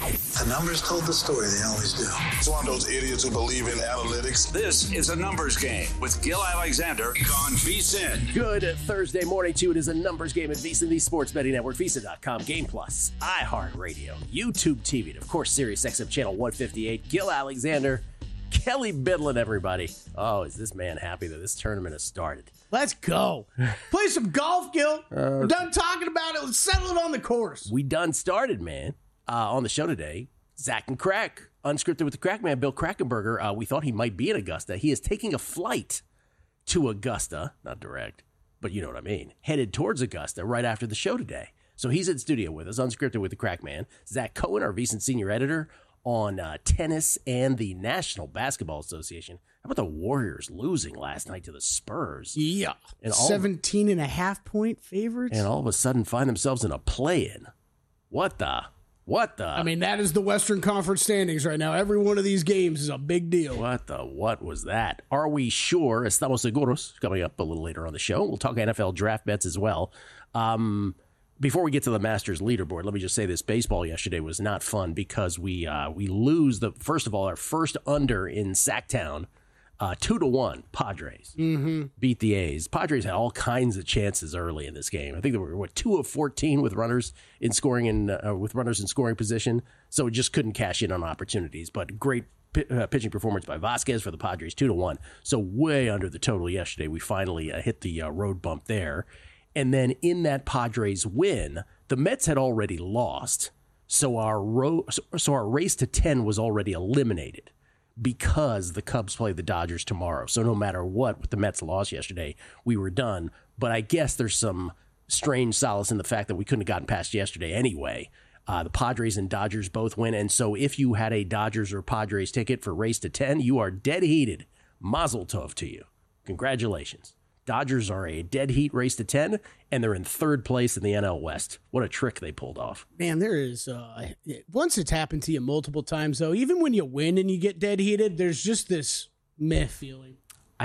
The numbers told the story. They always do. It's one of those idiots who believe in analytics. This is a numbers game with Gil Alexander on VSiN. Good Thursday morning to you. It is a numbers game at VSiN, the sports betting network, VSiN.com, Game Plus, iHeartRadio, YouTube TV, and of course, Sirius XM channel 158. Gil Alexander, Kelly Bidlin, everybody. Oh, is this man happy that this tournament has started? Let's go. Play some golf, Gil. We're done talking about it. Let's settle it on the course. We done started, man. On the show today, Zach and Crack, unscripted with the Crack Man, Bill Krackomberger. We thought he might be in Augusta. He is taking a flight to Augusta, not direct, but you know what I mean, headed towards Augusta right after the show today. So he's in studio with us, unscripted with the Crack Man. Zach Cohen, our VSiN senior editor on tennis and the National Basketball Association. How about the Warriors losing last night to the Spurs? Yeah. 17.5-point favorites. And all of a sudden find themselves in a play-in. What the? I mean, that is the Western Conference standings right now. Every one of these games is a big deal. What was that? Are we sure? Estamos seguros. Coming up a little later on the show. We'll talk NFL draft bets as well. Before we get to the Masters leaderboard, let me just say this. Baseball yesterday was not fun because we lose first of all, our first under in Sacktown. 2-1 Padres beat the A's. Padres had all kinds of chances early in this game. I think they were 2 of 14 with runners in scoring position, so it just couldn't cash in on opportunities. But great pitching performance by Vasquez for the Padres, 2-1. So way under the total yesterday. We finally hit the road bump there, and then in that Padres win, the Mets had already lost, so our race to 10 was already eliminated, because the Cubs play the Dodgers tomorrow. So no matter what, with the Mets loss yesterday, we were done. But I guess there's some strange solace in the fact that we couldn't have gotten past yesterday anyway. The Padres and Dodgers both win. And so if you had a Dodgers or Padres ticket for race to 10, you are dead heated. Mazel tov to you. Congratulations. Dodgers are a dead heat race to 10, and they're in third place in the NL West. What a trick they pulled off. Man, there is, once it's happened to you multiple times, though, even when you win and you get dead heated, there's just this meh feeling.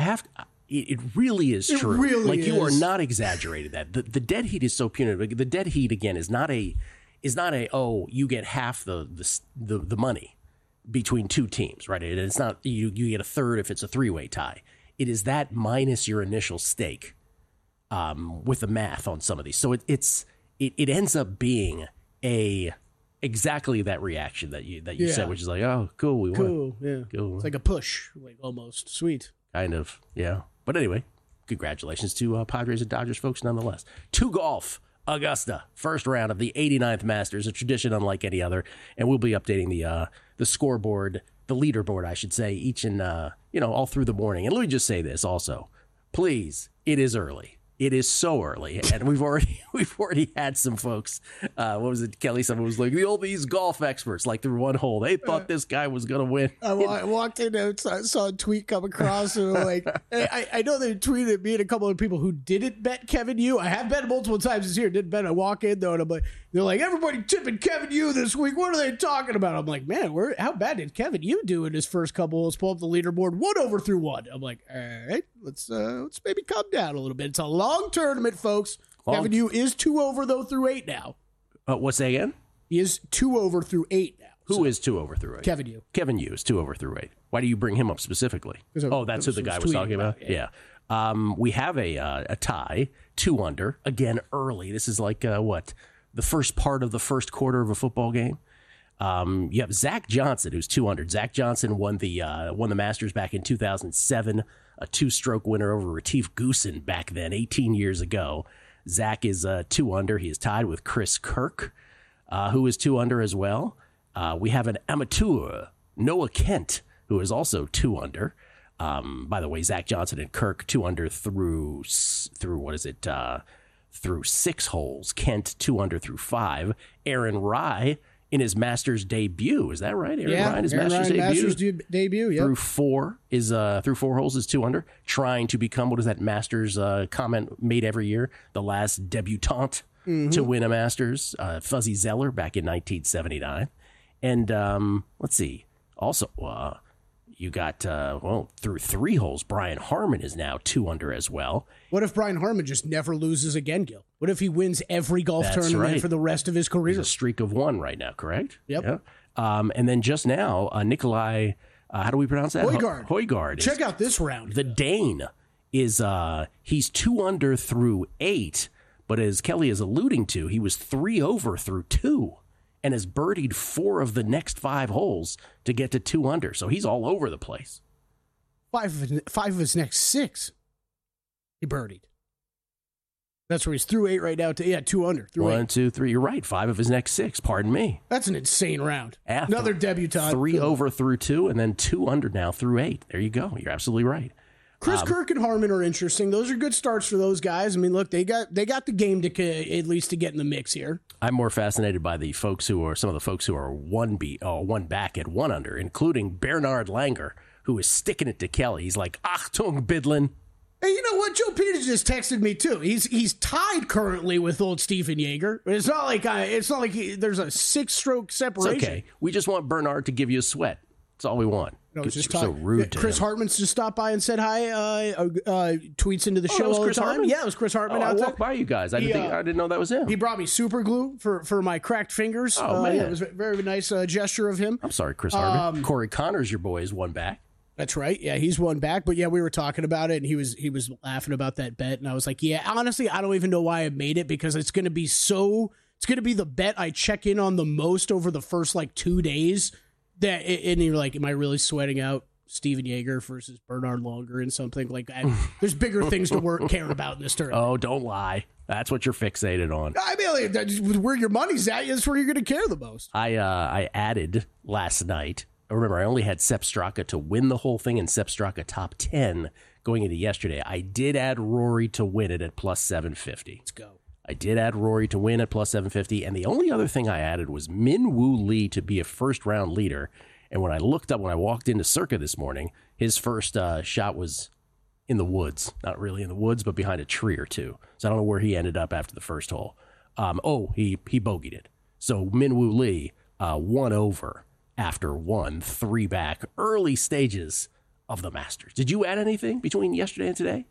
It really is true. It really is. You are not exaggerating that. The dead heat is so punitive. The dead heat, again, is not a you get half the money between two teams, right? It's not you get a third if it's a three-way tie. It is that minus your initial stake with the math on some of these. So it ends up being exactly that reaction that you said, which is like, oh, cool, we won. Cool, yeah. Cool. It's like a push, like almost. Sweet. Kind of, yeah. But anyway, congratulations to Padres and Dodgers folks nonetheless. To golf, Augusta, first round of the 89th Masters, a tradition unlike any other. And we'll be updating the scoreboard, the leaderboard, I should say, each and all through the morning. And let me just say this also, please, it is early. It is so early, and we've already had some folks. What was it, Kelly? Someone was like, these golf experts, like through one hole, they thought this guy was going to win. I walked in and I saw a tweet come across, and like, I know they tweeted at me and a couple of people who didn't bet Kevin Yu. I have bet multiple times this year, didn't bet. I walk in though, and I'm like, they're like, everybody tipping Kevin Yu this week. What are they talking about? I'm like, man, how bad did Kevin Yu do in his first couple? Let's pull up the leaderboard. 1 over through 1. I'm like, all right, let's maybe calm down a little bit. It's a long tournament, folks. Kevin Yu is 2 over though through 8 now. What's that again? He is 2 over through 8 now. Who is 2 over through 8? Kevin Yu. Kevin Yu is 2 over through 8. Why do you bring him up specifically? Oh, that's who the guy was talking about? Yeah. We have a tie, 2 under, again early. This is like the first part of the first quarter of a football game. You have Zach Johnson, who's 200. Zach Johnson won the Masters back in 2007, a 2-stroke winner over Retief Goosen back then, 18 years ago. Zach is 2 under. He is tied with Chris Kirk, who is 2 under as well. We have an amateur, Noah Kent, who is also 2 under. By the way, Zach Johnson and Kirk 2 under through what is it? Through 6 holes. Kent 2 under through 5. Aaron Rye in his Masters debut. Is that right? Aaron Rye in his Masters debut. Yep. Through 4 holes is 2 under. Trying to become, what is that Masters comment made every year? The last debutante to win a Masters. Fuzzy Zeller back in 1979. And let's see. Also, you got, through 3 holes, Brian Harman is now 2 under as well. What if Brian Harman just never loses again, Gil? What if he wins every golf tournament for the rest of his career? He's a streak of 1 right now, correct? Yep. And then just now, Nikolai, how do we pronounce that? Højgaard. Check out this round. The Dane is, he's 2 under through 8, but as Kelly is alluding to, he was 3 over through 2 and has birdied 4 of the next 5 holes to get to 2 under. So he's all over the place. 5 of his next 6, he birdied. That's where he's through 8 right now. 2 under. Through 1, 8. 2, 3. You're right. 5 of his next 6. Pardon me. That's an insane round. After Another debutant. 3 over through 2, and then 2 under now through 8. There you go. You're absolutely right. Chris Kirk and Harman are interesting. Those are good starts for those guys. I mean, look, they got the game to at least to get in the mix here. I'm more fascinated by the folks who are some of the folks who are one back at 1 under, including Bernard Langer, who is sticking it to Kelly. He's like, Achtung, Bidlin. Hey, you know what? Joe Peters just texted me too. He's tied currently with old Stephen Yeager. It's not like there's a 6-stroke separation. It's okay. We just want Bernard to give you a sweat. That's all we want. No, it's just so rude. Chris Hartman's just stopped by and said hi. Tweets into the show all the time. Hartman? Yeah, it was Chris Hartman. I walked by you guys. I didn't know that was him. He brought me super glue for my cracked fingers. Oh man, yeah, it was a very nice gesture of him. I'm sorry, Chris Hartman. Corey Connors, your boy, is 1 back. That's right. Yeah, he's 1 back. But yeah, we were talking about it, and he was laughing about that bet, and I was like, yeah, honestly, I don't even know why I made it because it's going to be the bet I check in on the most over the first 2 days. And you're like, am I really sweating out Stephen Yeager versus Bernard Langer and something like that? There's bigger things to care about in this tournament. Oh, don't lie. That's what you're fixated on. I mean, where your money's at, that's where you're going to care the most. I added last night. Remember, I only had Sepp Straka to win the whole thing and Sepp Straka top 10 going into yesterday. I did add Rory to win it at plus 750. Let's go. I did add Rory to win at plus 750. And the only other thing I added was Min Woo Lee to be a first-round leader. And when I walked into Circa this morning, his first shot was in the woods. Not really in the woods, but behind a tree or two. So I don't know where he ended up after the first hole. He bogeyed it. So Min Woo Lee, 1 over. After 1, 3 back, early stages of the Masters. Did you add anything between yesterday and today?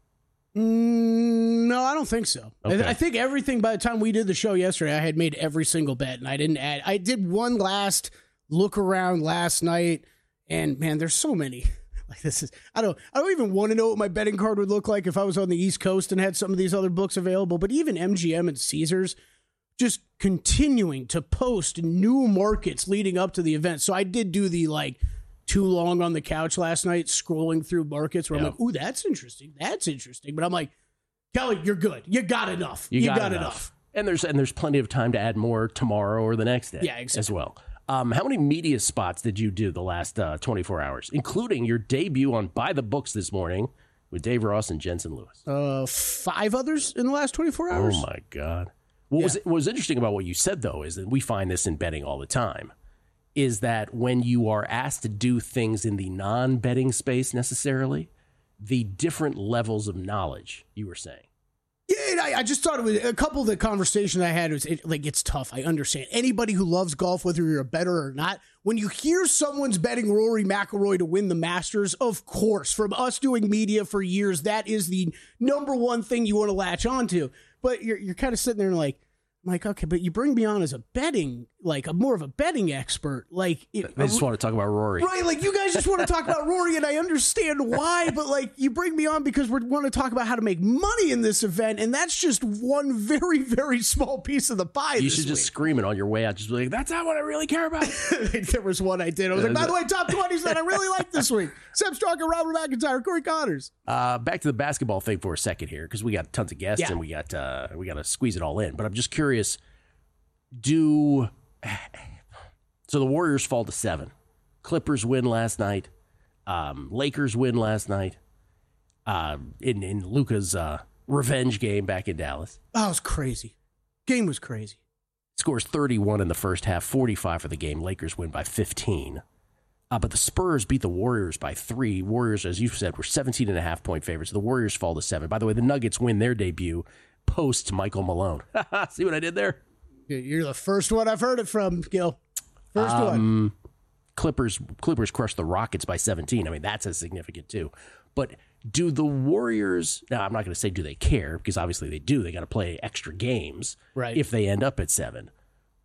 No, I don't think so. Okay. I think everything by the time we did the show yesterday, I had made every single bet, and I didn't add. I did one last look around last night, and man, there's so many. I don't even want to know what my betting card would look like if I was on the East Coast and had some of these other books available. But even MGM and Caesars, just continuing to post new markets leading up to the event. So I did do the too long on the couch last night, scrolling through markets where I'm like, ooh, that's interesting. That's interesting. But I'm like, Kelly, you're good. You got enough. You got enough. And there's plenty of time to add more tomorrow or the next day as well. How many media spots did you do the last 24 hours, including your debut on By the Books this morning with Dave Ross and Jensen Lewis? 5 others in the last 24 hours. Oh, my God. What was interesting about what you said, though, is that we find this in betting all the time, is that when you are asked to do things in the non-betting space necessarily, the different levels of knowledge you were saying. Yeah, I just thought it was a couple of the conversations I had. It's tough. I understand. Anybody who loves golf, whether you're a bettor or not, when you hear someone's betting Rory McIlroy to win the Masters, of course, from us doing media for years, that is the number one thing you want to latch onto. But you're kind of sitting there and I'm like, okay, but you bring me on as a betting, more of a betting expert. They just want to talk about Rory. Right, you guys just want to talk about Rory, and I understand why, but you bring me on because we want to talk about how to make money in this event, and that's just one very, very small piece of the pie. You should just scream it on your way out, just be like, that's not what I really care about. There was one I did. I was like, by the way, top 20s that I really like this week. Sepp Straka, Robert McIntyre, Corey Connors. Back to the basketball thing for a second here, because we got tons of guests, and we got to squeeze it all in, but I'm just curious. So the Warriors fall to 7. Clippers win last night. Lakers win last night. In Luka's revenge game back in Dallas. Oh, it was crazy. Game was crazy. Scores 31 in the first half, 45 for the game. Lakers win by 15. But the Spurs beat the Warriors by 3. Warriors, as you said, were 17.5-point favorites. The Warriors fall to 7. By the way, the Nuggets win their debut post Michael Malone. See what I did there? You're the first one I've heard it from, Gil. First one. Clippers crushed the Rockets by 17. I mean, that's as significant too. But do the Warriors, now I'm not going to say do they care, because obviously they do. They got to play extra games if they end up at 7.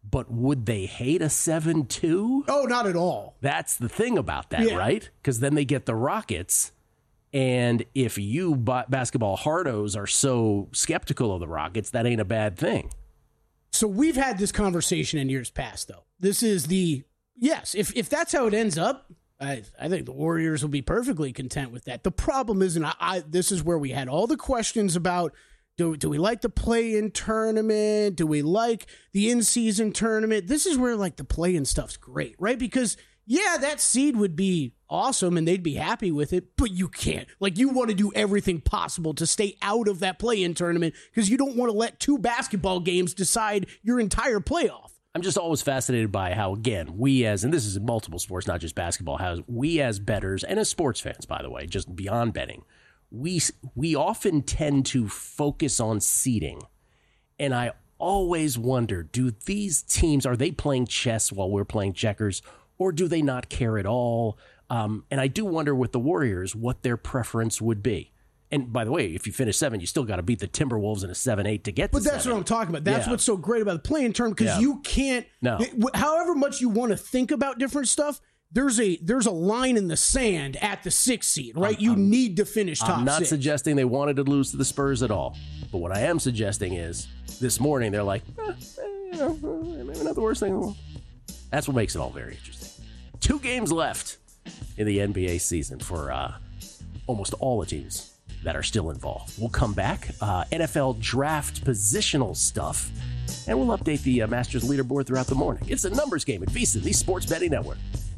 But would they hate a 7-2? Oh, not at all. That's the thing about that, right? Because then they get the Rockets. And if you basketball hardos are so skeptical of the Rockets, that ain't a bad thing. So we've had this conversation in years past, though. This is if that's how it ends up, I think the Warriors will be perfectly content with that. The problem is, and this is where we had all the questions about, do we like the play-in tournament? Do we like the in-season tournament? This is where, like, the play-in stuff's great, right? Because, yeah, that seed would be awesome and they'd be happy with it, but you can't. Like, you want to do everything possible to stay out of that play-in tournament because you don't want to let 2 basketball games decide your entire playoff. I'm just always fascinated by how, again, we as, and this is in multiple sports, not just basketball, how we as bettors and as sports fans, by the way, just beyond betting, we often tend to focus on seeding. And I always wonder, do these teams, are they playing chess while we're playing checkers, or do they not care at all? And I do wonder with the Warriors what their preference would be. And by the way, if you finish 7, you still got to beat the Timberwolves in a 7-8 to get to 7. But that's what I'm talking about. That's what's so great about the play-in term, because you can't, however much you want to think about different stuff, there's a line in the sand at the 6th seed, right? You need to finish top 6. I'm not suggesting they wanted to lose to the Spurs at all. But what I am suggesting is this morning they're like, maybe not the worst thing in the world. That's what makes it all very interesting. 2 games left in the NBA season for almost all the teams that are still involved. We'll come back, NFL draft positional stuff, and we'll update the Masters leaderboard throughout the morning. It's a numbers game at VSiN, the Sports Betting Network.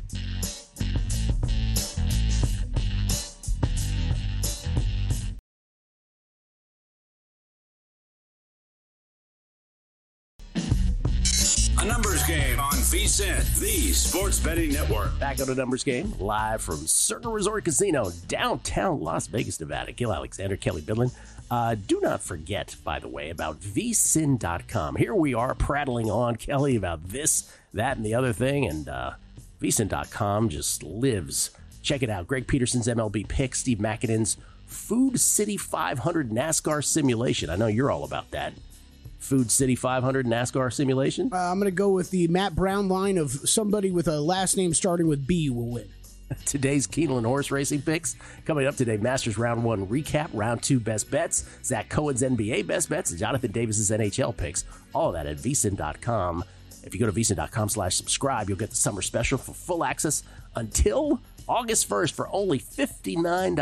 A numbers game on VSiN, the Sports Betting Network. Back on a numbers game, live from Circa Resort Casino, downtown Las Vegas, Nevada. Gil Alexander, Kelly Bidlin. Do not forget, by the way, about vsin.com. Here we are prattling on, Kelly, about this, that, and the other thing, and vsin.com just lives. Check it out. Greg Peterson's MLB pick, Steve McAdam's Food City 500 NASCAR simulation. I know you're all about that. Food City 500 NASCAR simulation? I'm going to go with the Matt Brown line of somebody with a last name starting with B will win. Today's Keeneland horse racing picks. Coming up today, Masters Round 1 recap, Round 2 best bets, Zach Cohen's NBA best bets, and Jonathan Davis's NHL picks. All of that at vsin.com. If you go to vsin.com/subscribe, you'll get the summer special for full access until August 1st for only $59.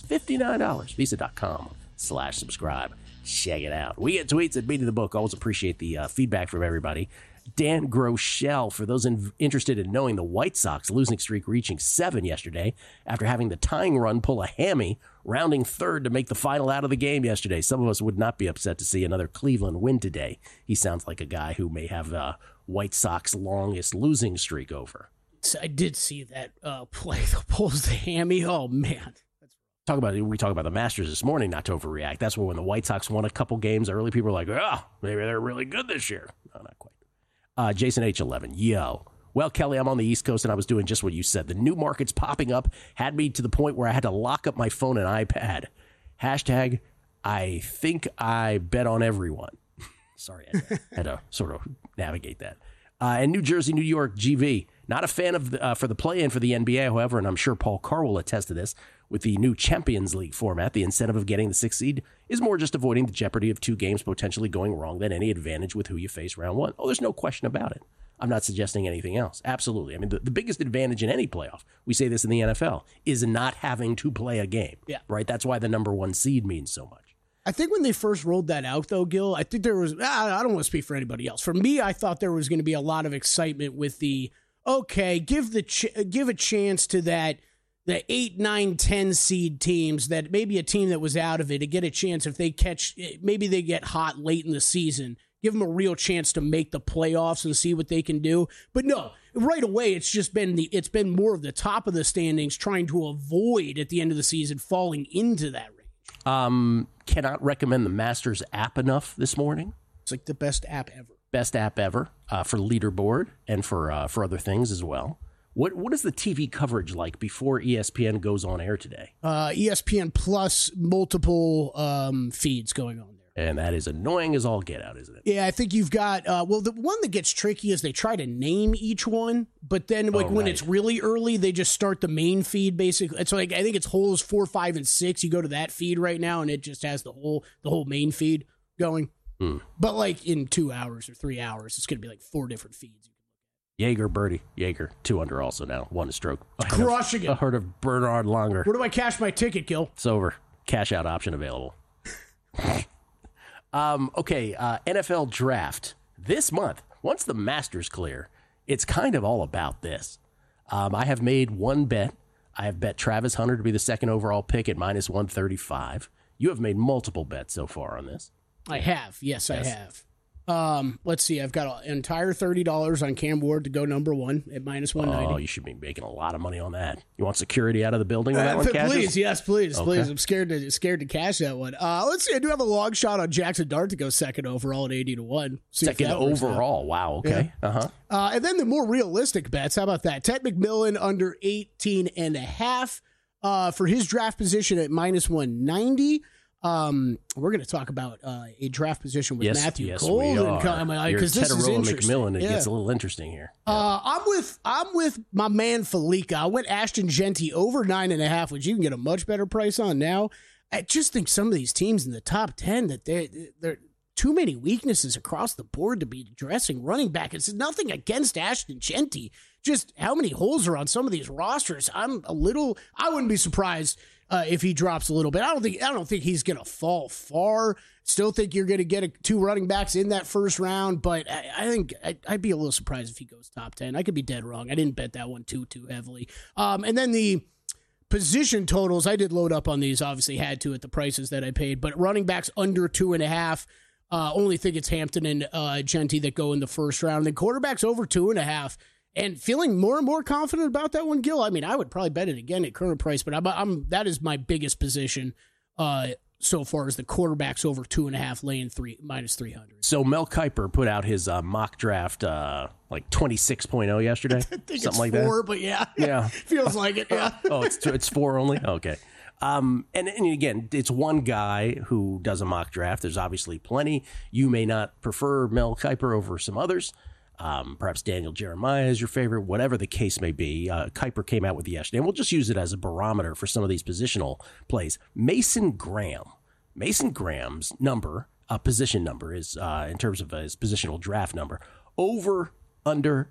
$59. vsin.com/subscribe. Check it out. We get tweets at Beating the Book. Always appreciate the feedback from everybody. Dan Groeschel, for those interested in knowing the White Sox losing streak reaching 7 yesterday after having the tying run pull a hammy, rounding third to make the final out of the game yesterday. Some of us would not be upset to see another Cleveland win today. He sounds like a guy who may have White Sox longest losing streak over. I did see that play. The pulls the hammy. Oh, man. We talk about the Masters this morning, not to overreact. That's when the White Sox won a couple games early, people were like, oh, maybe they're really good this year. No, not quite. Jason H11, yo. Well, Kelly, I'm on the East Coast, and I was doing just what you said. The new markets popping up had me to the point where I had to lock up my phone and iPad. Hashtag, I think I bet on everyone. Sorry, I had to sort of navigate that. And New Jersey, New York, GV. Not a fan of for the play-in for the NBA, however, and I'm sure Paul Carr will attest to this, with the new Champions League format, the incentive of getting the 6th seed is more just avoiding the jeopardy of 2 games potentially going wrong than any advantage with who you face round 1. Oh, there's no question about it. I'm not suggesting anything else. Absolutely. I mean, the biggest advantage in any playoff, we say this in the NFL, is not having to play a game. Yeah. Right? That's why the number 1 seed means so much. I think when they first rolled that out, though, Gil, I think there was, I don't want to speak for anybody else. For me, I thought there was going to be a lot of excitement with the, okay, give a chance to the 8, 9, 10 seed teams, that maybe a team that was out of it to get a chance if they catch, maybe they get hot late in the season, give them a real chance to make the playoffs and see what they can do. But no, right away, it's been more of the top of the standings trying to avoid at the end of the season falling into that range. Cannot recommend the Masters app enough this morning. It's like the best app ever. Best app ever for leaderboard and for other things as well. What is the TV coverage like before ESPN goes on air today? ESPN plus multiple feeds going on there. And that is annoying as all get out, isn't it? Yeah, I think you've got, the one that gets tricky is they try to name each one, but then when it's really early, they just start the main feed, basically. It's like, I think it's holes 4, 5, and 6. You go to that feed right now, and it just has the whole main feed going. But like in 2 hours or 3 hours, it's going to be like 4 different feeds. Jaeger birdie. Jaeger, 2 under also now. 1 stroke. Crushing it. I heard of Bernard Longer. Where do I cash my ticket, Gil? It's over. Cash out option available. NFL draft this month. Once the Masters clear, it's kind of all about this. I have made one bet. I have bet Travis Hunter to be the second overall pick at minus 135. You have made multiple bets so far on this. I have. Yes, I have. Let's see. I've got an entire $30 on Cam Ward to go number 1 at minus 190. Oh, you should be making a lot of money on that. You want security out of the building when that one cashes? Please, yes, please, Okay. please. I'm scared to cash that one. Let's see. I do have a long shot on Jackson Dart to go second overall at 80-1. Second overall. Wow. Okay. Yeah. And then the more realistic bets. How about that? Ted McMillan under 18.5 for his draft position at minus 190. We're going to talk about a draft position with Matthew Cole. Because this is interesting. McMillan, it gets a little interesting here. I'm with my man Felica. I went Ashton Genty over 9.5, which you can get a much better price on now. I just think some of these teams in the top 10 that they're too many weaknesses across the board to be addressing running back. It's nothing against Ashton Genty. Just how many holes are on some of these rosters. I wouldn't be surprised if he drops a little bit. I don't think he's going to fall far. Still think you're going to get 2 running backs in that first round, but I think I'd be a little surprised if he goes top 10. I could be dead wrong. I didn't bet that one too heavily. And then the position totals, I did load up on these, obviously had to at the prices that I paid, but running backs under 2.5, only think it's Hampton and Genty that go in the first round. And then quarterbacks over 2.5. And feeling more and more confident about that one, Gil. I mean, I would probably bet it again at current price, but that is my biggest position so far is the quarterbacks over 2.5, laying minus 300. So Mel Kiper put out his mock draft like 26.0 yesterday, I think something it's like 4, that. But yeah, feels like it. Yeah. Oh, it's 4 only. Okay. And again, it's one guy who does a mock draft. There's obviously plenty. You may not prefer Mel Kiper over some others. Perhaps Daniel Jeremiah is your favorite, whatever the case may be. Kiper came out with yesterday, and we'll just use it as a barometer for some of these positional plays. Mason Graham's position number is, in terms of his positional draft number, over under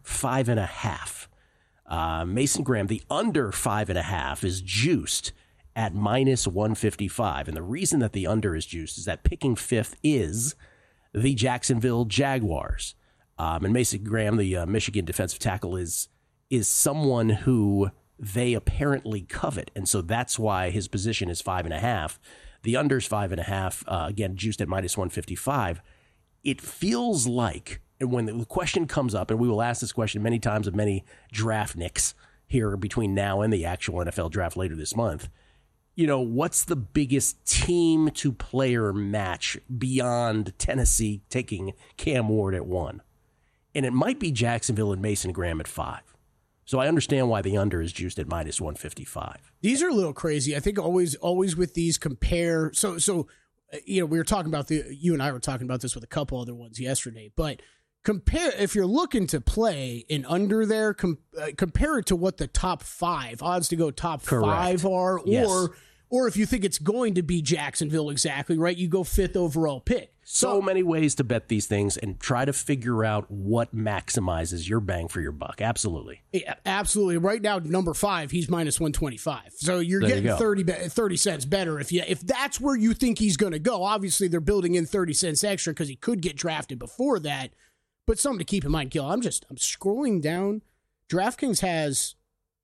5.5. Mason Graham, the under 5.5 is juiced at minus 155. And the reason that the under is juiced is that picking 5th is the Jacksonville Jaguars. And Mason Graham, the Michigan defensive tackle, is someone who they apparently covet. And so that's why his position is 5.5. The under's 5.5, again, juiced at minus 155. It feels like, and when the question comes up, and we will ask this question many times of many draft nicks here between now and the actual NFL draft later this month, what's the biggest team to player match beyond Tennessee taking Cam Ward at 1? And it might be Jacksonville and Mason Graham at 5. So I understand why the under is juiced at minus 155. These are a little crazy. I think always with these compare. So we were talking about you and I were talking about this with a couple other ones yesterday, but compare, if you're looking to play an under there, compare it to what the top 5 odds to go top Correct. 5 are, Yes. or if you think it's going to be Jacksonville, exactly right, you go 5th overall pick. So many ways to bet these things and try to figure out what maximizes your bang for your buck. Absolutely. Yeah, absolutely. Right now, number 5, he's minus 125. So you're getting 30 cents better if that's where you think he's going to go. Obviously, they're building in 30 cents extra because he could get drafted before that. But something to keep in mind, Gil. I'm scrolling down. DraftKings has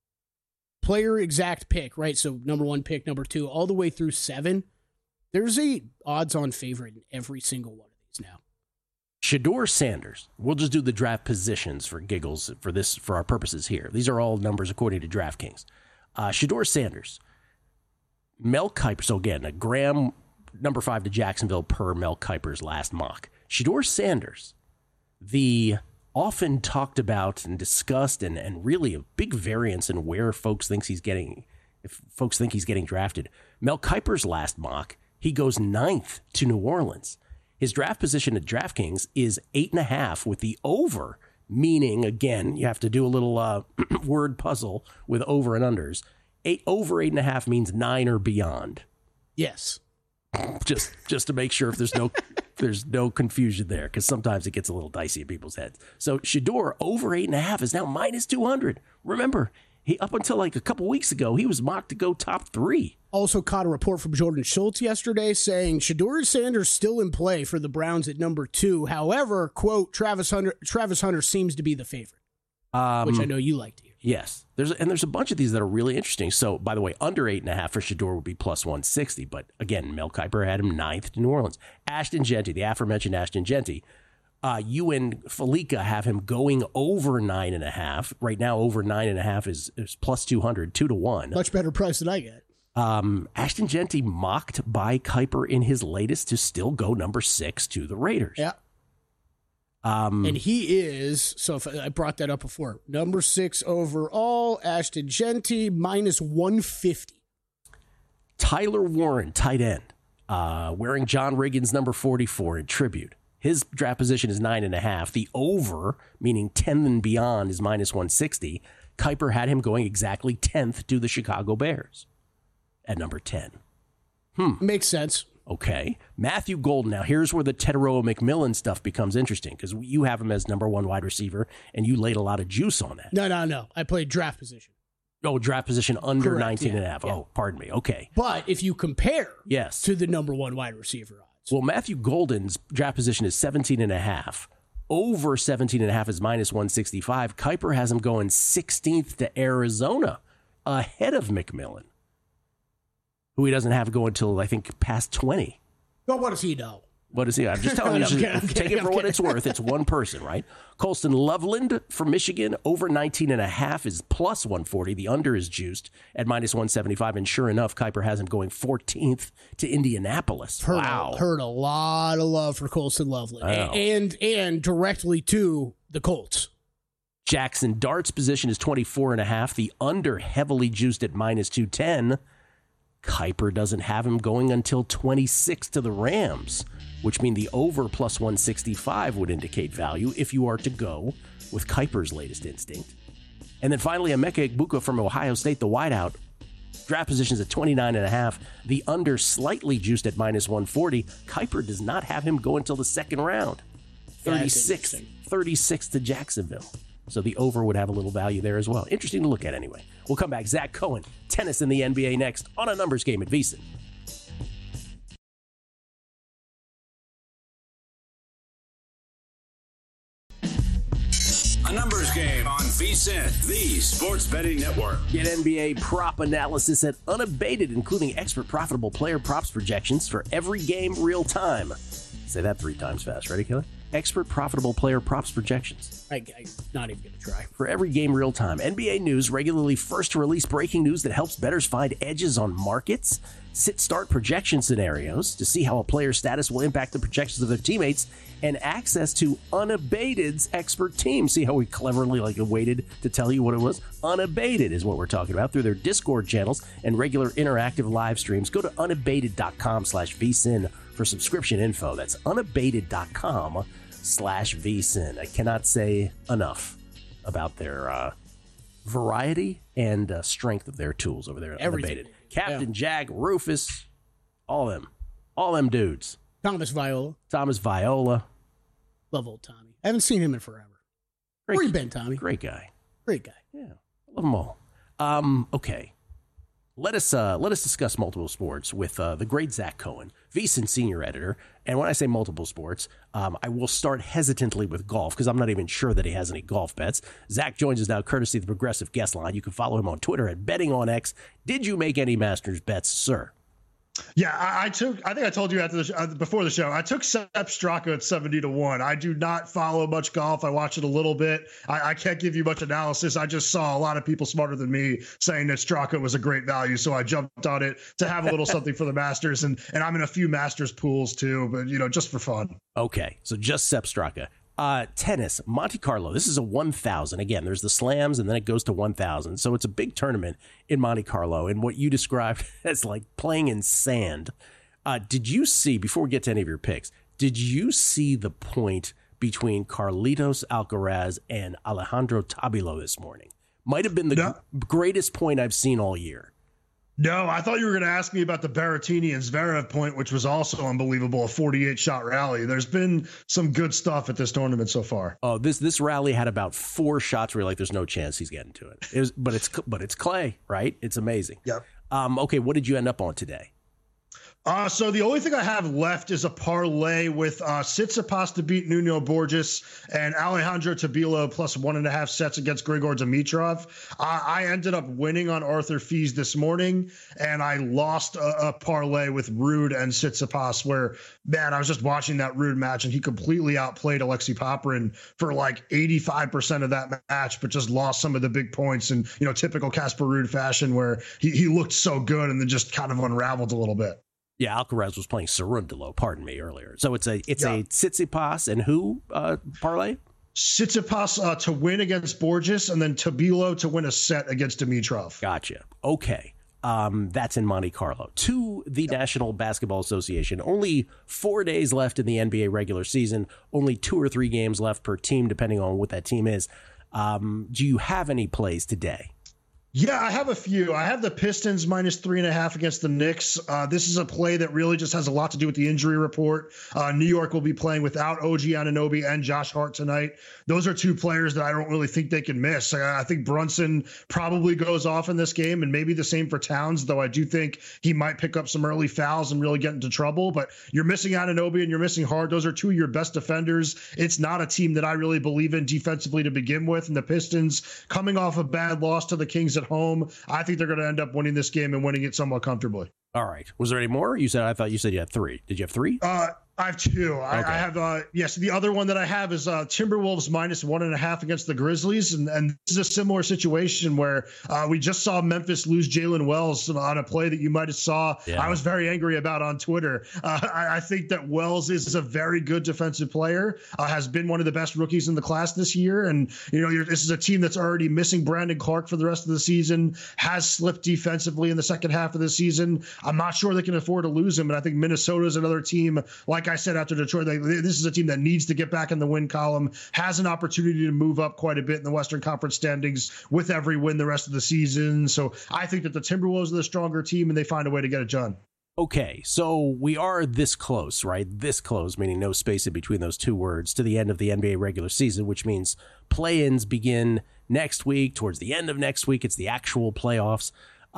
player exact pick, right? So number 1 pick, number 2, all the way through 7. There's a odds-on favorite in every single one of these now. Shedeur Sanders. We'll just do the draft positions for giggles for our purposes here. These are all numbers according to DraftKings. Shedeur Sanders. Mel Kiper. So again, a Graham, number 5 to Jacksonville per Mel Kiper's last mock. Shedeur Sanders, the often talked about and discussed and really a big variance in where folks think he's getting drafted. Mel Kiper's last mock, he goes 9th to New Orleans. His draft position at DraftKings is 8.5 with the over, meaning, again, you have to do a little word puzzle with over and unders. Over 8.5 means 9 or beyond. Yes. Just to make sure if there's no confusion there, because sometimes it gets a little dicey in people's heads. So Shedeur over 8.5 is now minus 200. Remember, he up until like a couple weeks ago, he was mocked to go top 3. Also caught a report from Jordan Schultz yesterday saying Shedeur Sanders still in play for the Browns at number 2. However, quote, Travis Hunter seems to be the favorite, which I know you like to hear. Yes. There's a bunch of these that are really interesting. So, by the way, under 8.5 for Shedeur would be plus 160. But again, Mel Kiper had him 9th to New Orleans. Ashton Jeanty, the aforementioned Ashton Jeanty, you and Felica have him going over 9.5. Right now, over 9.5 is plus 200, 2-1. Much better price than I get. Ashton Jeanty mocked by Kiper in his latest to still go number 6 to the Raiders. Yeah. And he is, so if I brought that up before, number 6 overall, Ashton Jeanty, minus 150. Tyler Warren, tight end, wearing John Riggins number 44 in tribute. His draft position is 9.5. The over, meaning 10 and beyond, is minus 160. Kiper had him going exactly 10th to the Chicago Bears at number 10. Makes sense. Okay. Matthew Golden. Now, here's where the Teteroa McMillan stuff becomes interesting, because you have him as number 1 wide receiver, and you laid a lot of juice on that. No. I played draft position. Oh, draft position under Correct, 19.5. Yeah. Oh, pardon me. Okay. But if you compare Yes. to the number 1 wide receiver odds. Well, Matthew Golden's draft position is 17.5. Over 17.5 is minus 165. Kiper has him going 16th to Arizona, ahead of McMillan, who he doesn't have going until, I think, past 20. Well, what does he know? What is he? I'm just telling you, take it for what it's worth. It's one person, right? Colston Loveland from Michigan, over 19.5 is plus 140. The under is juiced at minus 175. And sure enough, Kiper has him going 14th to Indianapolis. Heard a lot of love for Colston Loveland. And directly to the Colts. Jackson Dart's position is 24.5. The under heavily juiced at minus 210. Kiper doesn't have him going until 26 to the Rams, which means the over plus 165 would indicate value if you are to go with Kiper's latest instinct. And then finally, Emeka Egbuka from Ohio State, the wideout, draft positions at 29.5. The under slightly juiced at minus 140. Kiper does not have him go until the second round. 36 to Jacksonville. So the over would have a little value there as well. Interesting to look at anyway. We'll come back. Zach Cohen, tennis in the NBA next on a numbers game at VSiN. A numbers game on VSiN, the sports betting network. Get NBA prop analysis at Unabated, including expert profitable player props projections for every game real time. Say that 3 times fast. Ready, Kelly? Expert profitable player props projections. I'm not even going to try. For every game real time. NBA News regularly first to release breaking news that helps bettors find edges on markets, sit-start projection scenarios to see how a player's status will impact the projections of their teammates, and access to Unabated's expert team. See how we cleverly waited to tell you what it was? Unabated is what we're talking about through their Discord channels and regular interactive live streams. Go to unabated.com/VSiN for subscription info. That's unabated.com/VSiN. I cannot say enough about their variety and strength of their tools over there at Unabated. Captain Jag, Rufus, all them dudes. Thomas Viola. Love old Tommy. I haven't seen him in forever. Where you been, Tommy? Great guy. Yeah, love them all. Okay. Let us discuss multiple sports with the great Zach Cohen, VSiN senior editor. And when I say multiple sports, I will start hesitantly with golf because I'm not even sure that he has any golf bets. Zach joins us now courtesy of the Progressive Guest Line. You can follow him on Twitter at BettingOnX. Did you make any Masters bets, sir? Yeah, I think I told you before the show, I took Sepp Straka at 70-1. I do not follow much golf. I watch it a little bit. I can't give you much analysis. I just saw a lot of people smarter than me saying that Straka was a great value. So I jumped on it to have a little something for the Masters. And I'm in a few Masters pools too, but just for fun. Okay. So just Sepp Straka. Tennis, Monte Carlo. This is a 1,000. Again, there's the slams and then it goes to 1,000. So it's a big tournament in Monte Carlo. And what you described as like playing in sand. Did you see, before we get to any of your picks, Did you see the point between Carlitos Alcaraz and Alejandro Tabilo this morning? Might have been the greatest point I've seen all year. No, I thought you were going to ask me about the Berrettini and Zverev point, which was also unbelievable, a 48-shot rally. There's been some good stuff at this tournament so far. Oh, this rally had about 4 shots where you're like, there's no chance he's getting to it. But it's clay, right? It's amazing. Yep. Okay, what did you end up on today? So the only thing I have left is a parlay with Tsitsipas to beat Nuno Borges and Alejandro Tabilo plus 1.5 sets against Grigor Dimitrov. I ended up winning on Arthur Fees this morning, and I lost a parlay with Ruud and Tsitsipas where, man, I was just watching that Ruud match, and he completely outplayed Alexei Popyrin for like 85% of that match, but just lost some of the big points in, typical Casper Ruud fashion where he looked so good and then just kind of unraveled a little bit. Yeah, Alcaraz was playing Cerundolo, pardon me, earlier. So it's a Tsitsipas and who parlay? Tsitsipas to win against Borges, and then Tabilo to win a set against Dimitrov. Gotcha. Okay. That's in Monte Carlo. To the National Basketball Association. Only 4 days left in the NBA regular season. Only 2 or 3 games left per team, depending on what that team is. Do you have any plays today? Yeah, I have a few. I have the Pistons minus 3.5 against the Knicks. This is a play that really just has a lot to do with the injury report. New York will be playing without OG Anunoby and Josh Hart tonight. Those are 2 players that I don't really think they can miss. I think Brunson probably goes off in this game, and maybe the same for Towns, though I do think he might pick up some early fouls and really get into trouble. But you're missing Anunoby and you're missing Hart. Those are 2 of your best defenders. It's not a team that I really believe in defensively to begin with. And the Pistons, coming off a bad loss to the Kings at home, I think they're going to end up winning this game and winning it somewhat comfortably. All right. Was there any more? I thought you said you had 3. Did you have 3? I have 2. Okay. I have, yes, the other one that I have is Timberwolves minus 1.5 against the Grizzlies. And this is a similar situation where we just saw Memphis lose Jalen Wells on a play that you might have saw. Yeah. I was very angry about on Twitter. I think that Wells is a very good defensive player, has been one of the best rookies in the class this year. And, this is a team that's already missing Brandon Clark for the rest of the season, has slipped defensively in the second half of the season. I'm not sure they can afford to lose him. And I think Minnesota is another team, like I said after Detroit, this is a team that needs to get back in the win column, has an opportunity to move up quite a bit in the Western Conference standings with every win the rest of the season. So I think that the Timberwolves are the stronger team, and they find a way to get it done. Okay, so we are this close, right? This close, meaning no space in between those 2 words, to the end of the NBA regular season, which means play-ins begin next week. Towards the end of next week, it's the actual playoffs.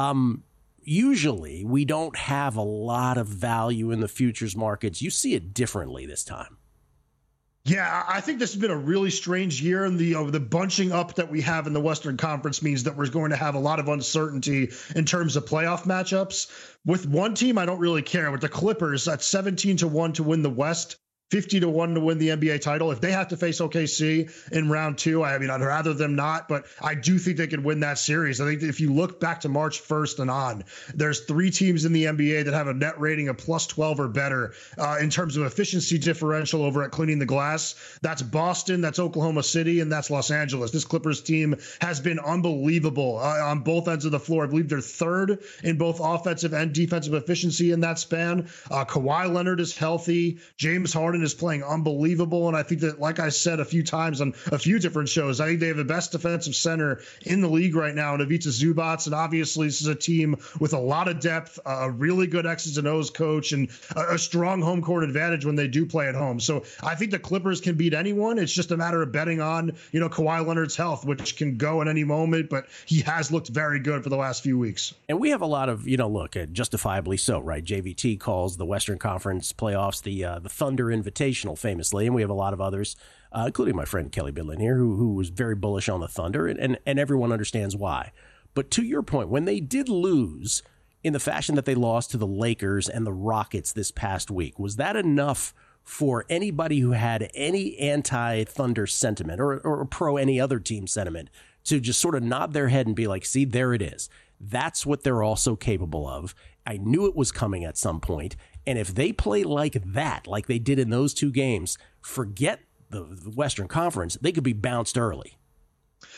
Usually we don't have a lot of value in the futures markets. You see it differently this time. Yeah, I think this has been a really strange year, and the bunching up that we have in the Western Conference means that we're going to have a lot of uncertainty in terms of playoff matchups. With one team, I don't really care. With the Clippers at 17-1 to win the West, 50-1 to win the NBA title. If they have to face OKC in round 2, I mean, I'd rather them not, but I do think they could win that series. I think if you look back to March 1st and on, there's 3 teams in the NBA that have a net rating of plus 12 or better in terms of efficiency differential over at Cleaning the Glass. That's Boston, that's Oklahoma City, and that's Los Angeles. This Clippers team has been unbelievable on both ends of the floor. I believe they're 3rd in both offensive and defensive efficiency in that span. Kawhi Leonard is healthy. James Harden is playing unbelievable. And I think that, like I said a few times on a few different shows, I think they have the best defensive center in the league right now in Ivica Zubac. And obviously this is a team with a lot of depth, a really good X's and O's coach, and a strong home court advantage when they do play at home. So I think the Clippers can beat anyone. It's just a matter of betting on, Kawhi Leonard's health, which can go at any moment, but he has looked very good for the last few weeks. And we have a lot of, justifiably so, right? JVT calls the Western Conference playoffs the Thunder Invitational, famously, and we have a lot of others, including my friend Kelly Bidlin here, who was very bullish on the Thunder, and everyone understands why. But to your point, when they did lose in the fashion that they lost to the Lakers and the Rockets this past week, was that enough for anybody who had any anti-Thunder sentiment or pro any other team sentiment to just sort of nod their head and be like, see, there it is. That's what they're also capable of. I knew it was coming at some point. And if they play like that, like they did in those 2 games, forget the Western Conference, they could be bounced early.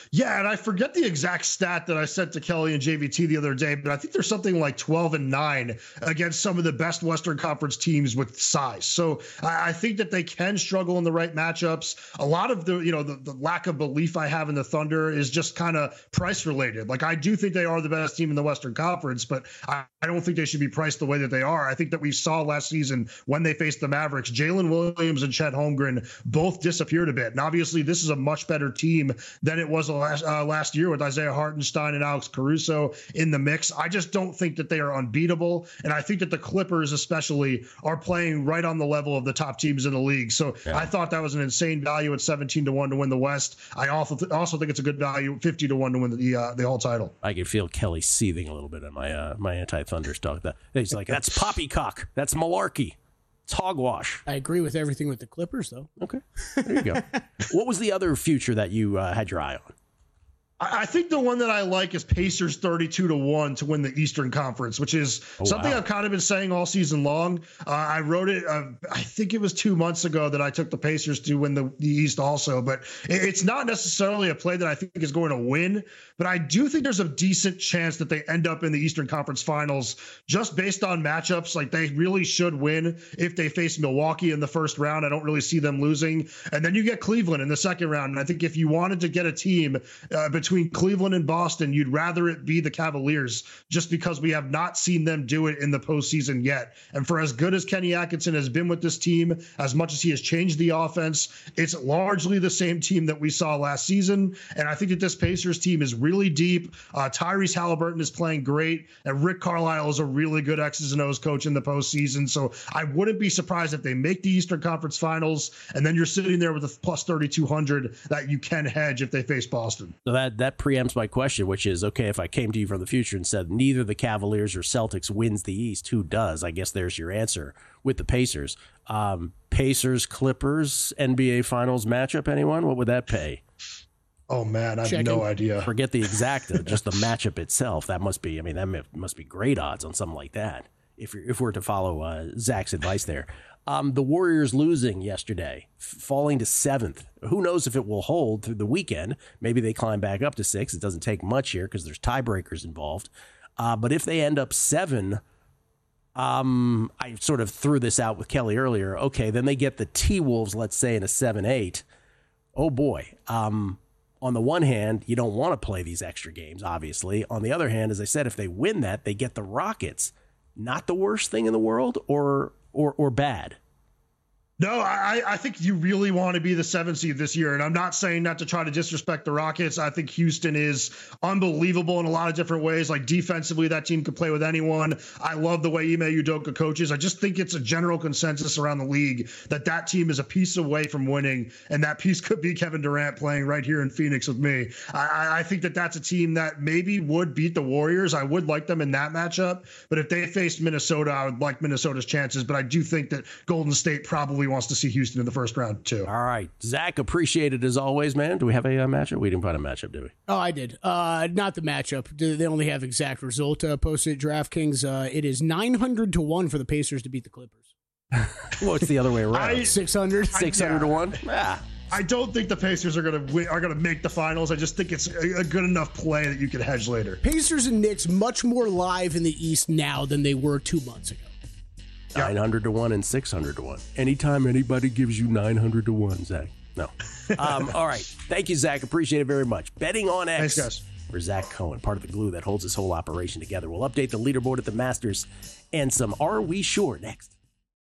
Yeah, and I forget the exact stat that I sent to Kelly and JVT the other day, but I think there's something like 12-9 against some of the best Western Conference teams with size. So I think that they can struggle in the right matchups. A lot of the lack of belief I have in the Thunder is just kind of price related. Like, I do think they are the best team in the Western Conference, but I don't think they should be priced the way that they are. I think that we saw last season when they faced the Mavericks, Jalen Williams and Chet Holmgren both disappeared a bit. And obviously this is a much better team than it was last year with Isaiah Hartenstein and Alex Caruso in the mix. I just don't think that they are unbeatable. And I think that the Clippers especially are playing right on the level of the top teams in the league. So yeah. I thought that was an insane value at 17-1 to win the West. I also think it's a good value, 50-1 to win the whole title. I can feel Kelly seething a little bit on my anti-Thunder talk. He's like, that's poppycock. That's malarkey. It's hogwash. I agree with everything with the Clippers, though. Okay. There you go. What was the other future that you had your eye on? I think the one that I like is Pacers 32-1 to win the Eastern Conference, which is something I've kind of been saying all season long. I wrote it, I think it was 2 months ago that I took the Pacers to win the East also, but it's not necessarily a play that I think is going to win, but I do think there's a decent chance that they end up in the Eastern Conference Finals just based on matchups. Like, they really should win if they face Milwaukee in the first round. I don't really see them losing. And then you get Cleveland in the second round. And I think if you wanted to get a team between Cleveland and Boston, you'd rather it be the Cavaliers just because we have not seen them do it in the postseason yet. And for as good as Kenny Atkinson has been with this team, as much as he has changed the offense, it's largely the same team that we saw last season. And I think that this Pacers team is really deep. Tyrese Halliburton is playing great, and Rick Carlisle is a really good X's and O's coach in the postseason. So I wouldn't be surprised if they make the Eastern Conference Finals, and then you're sitting there with a plus 3,200 that you can hedge if they face Boston. So that preempts my question, which is, okay, if I came to you from the future and said neither the Cavaliers or Celtics wins the East, who does? I guess there's your answer with the Pacers. Pacers, Clippers, NBA Finals matchup, anyone? What would that pay? Oh, man, I have no idea. Forget the exacta, just the matchup itself. That must be great odds on something like that, if we're to follow Zach's advice there. The Warriors losing yesterday, falling to 7th. Who knows if it will hold through the weekend? Maybe they climb back up to 6. It doesn't take much here because there's tiebreakers involved. But if they end up 7, I sort of threw this out with Kelly earlier. Okay, then they get the T-Wolves, let's say, in a 7-8. Oh, boy. On the one hand, you don't want to play these extra games, obviously. On the other hand, as I said, if they win that, they get the Rockets. Not the worst thing in the world, or bad? No, I think you really want to be the 7th seed this year. And I'm not saying that to try to disrespect the Rockets. I think Houston is unbelievable in a lot of different ways. Like, defensively, that team could play with anyone. I love the way Ime Udoka coaches. I just think it's a general consensus around the league that team is a piece away from winning. And that piece could be Kevin Durant playing right here in Phoenix with me. I think that's a team that maybe would beat the Warriors. I would like them in that matchup. But if they faced Minnesota, I would like Minnesota's chances. But I do think that Golden State probably wants to see Houston in the first round too. All right, Zach, appreciate it as always, man. Do we have a matchup? We didn't find a matchup, did we? Oh, I did. Not the matchup. They only have exact result posted at DraftKings. It is 900-1 for the Pacers to beat the Clippers. Well, it's the other way around. 600. 600-1. Yeah. I don't think the Pacers are going to make the finals. I just think it's a good enough play that you can hedge later. Pacers and Knicks much more live in the East now than they were 2 months ago. 900-1 and 600-1. Anytime anybody gives you 900-1, Zach. No. All right. Thank you, Zach. Appreciate it very much. Betting on X. Thanks, guys. For Zach Cohen, part of the glue that holds this whole operation together. We'll update the leaderboard at the Masters and some Are We Sure next.